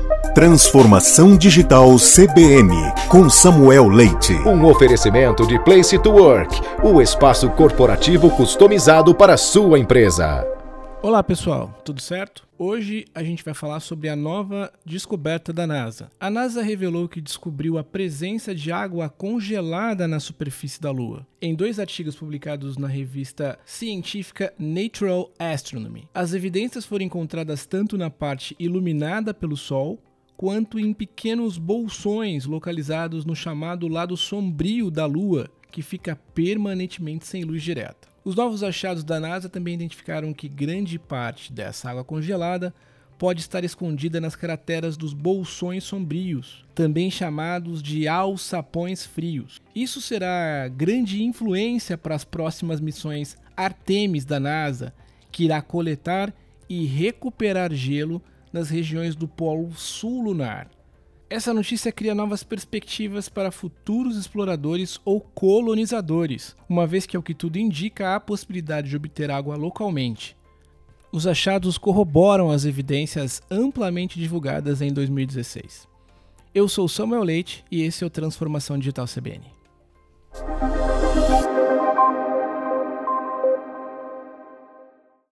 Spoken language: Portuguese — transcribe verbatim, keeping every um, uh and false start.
Transformação Digital C B N, com Samuel Leite. Um oferecimento de Place to Work, o espaço corporativo customizado para a sua empresa. Olá pessoal, tudo certo? Hoje a gente vai falar sobre a nova descoberta da NASA. A NASA revelou que descobriu a presença de água congelada na superfície da Lua, em dois artigos publicados na revista científica Natural Astronomy. As evidências foram encontradas tanto na parte iluminada pelo Sol, quanto em pequenos bolsões localizados no chamado lado sombrio da Lua, que fica permanentemente sem luz direta. Os novos achados da NASA também identificaram que grande parte dessa água congelada pode estar escondida nas crateras dos bolsões sombrios, também chamados de alçapões frios. Isso será grande influência para as próximas missões Artemis da NASA, que irá coletar e recuperar gelo nas regiões do Polo Sul lunar. Essa notícia cria novas perspectivas para futuros exploradores ou colonizadores, uma vez que, ao que tudo indica, há a possibilidade de obter água localmente. Os achados corroboram as evidências amplamente divulgadas em dois mil e dezesseis. Eu sou Samuel Leite e esse é o Transformação Digital C B N.